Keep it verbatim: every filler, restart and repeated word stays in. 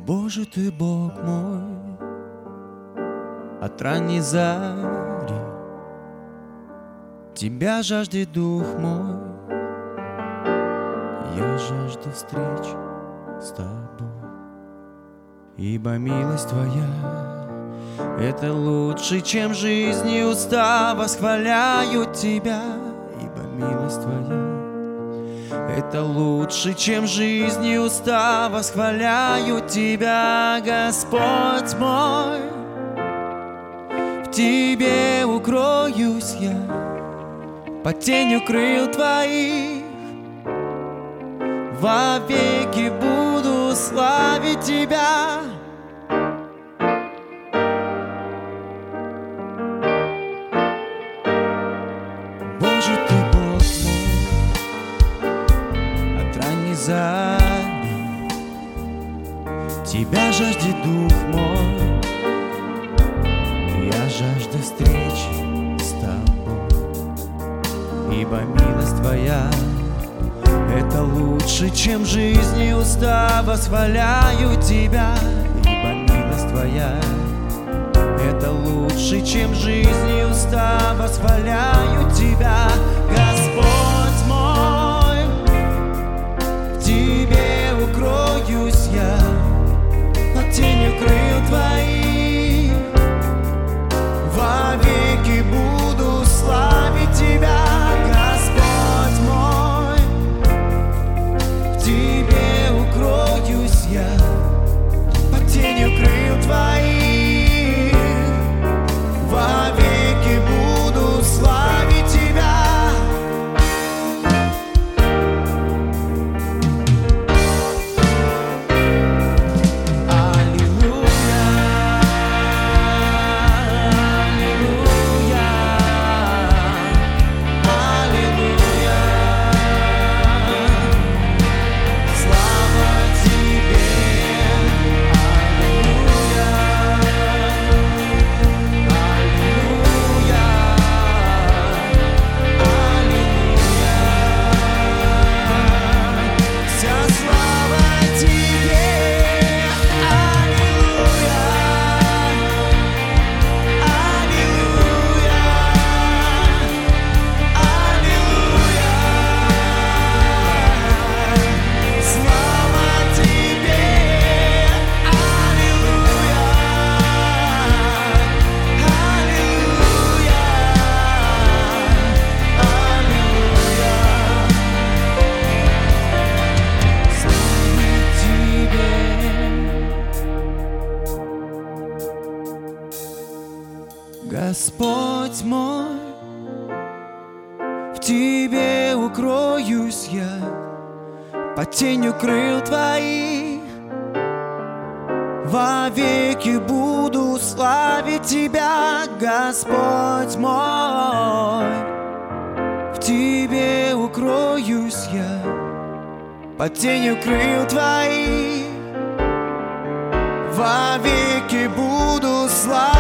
Боже, Ты Бог мой, от ранней зари Тебя жаждет дух мой. Я жажду встреч с Тобой, ибо милость Твоя — это лучше, чем жизнь и уста восхваляют Тебя, ибо милость Твоя — это лучше, чем жизнь и уста восхваляют Тебя, Господь мой. В Тебе укроюсь я, под тенью крыл Твоих, вовеки буду славить Тебя. Боже, Ты Бог мой, от ранней зари Тебя жаждет дух мой. Я жажду встречи с Тобой, ибо милость Твоя — это лучше, чем жизнь и уста восхваляют Тебя, ибо милость Твоя — это лучше, чем жизнь и уста восхваляют Тебя, Господь мой. В Тебе укроюсь я, под тенью крыл Твоих, вовеки буду славить Тебя, Господь мой. В Тебе укроюсь я, под тенью крыл Твоих, вовеки буду славить Тебя. Господь мой, в Тебе укроюсь я, под тенью крыл Твоих, вовеки буду славить Тебя, Господь мой. В Тебе укроюсь я, под тенью крыл Твоих, вовеки буду славить